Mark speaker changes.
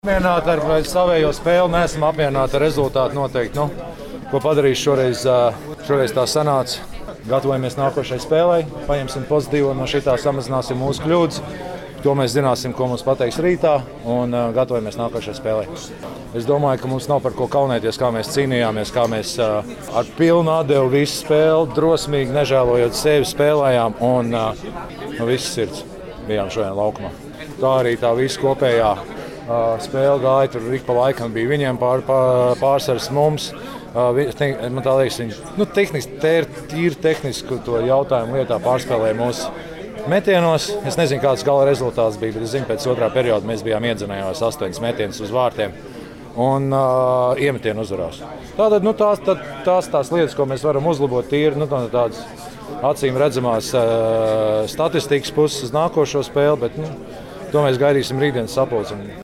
Speaker 1: Apmierināti ar savējo spēli, neesam apmierināti ar rezultātu noteikti. Ko padarīšu šoreiz tā sanāca. Gatavojamies nākošajai spēlei, paņemsim pozitīvu un no šitā samazināsim mūsu kļūdas. To mēs zināsim, ko mums pateiks rītā un gatavojamies nākošajai spēlei. Es domāju, ka mums nav par ko kaunēties, kā mēs cīnījāmies, kā mēs ar pilnu atdevu visu spēli, drosmīgi, nežēlojot sevi spēlējām un no visas sirds bijām šodien laukumā. Tā arī tā visa kopējā spēle gāja, tur ik pa laikam bija viņiem pārsvars mums. Man tā liekas, viņi tīri tehniski to jautājumu lietā pārspēlēja mūsu metienos. Es nezinu, kāds gala rezultāts bija, bet es zinu, pēc otrā perioda mēs bijām iedzinējos 8 metienus uz vārtiem un iemetienu uzvarās. Tātad tās lietas, ko mēs varam uzlabot tīri, tādas acīm redzamās statistikas puses uz nākošo spēli, bet to mēs gaidīsim rītdienas sapulci.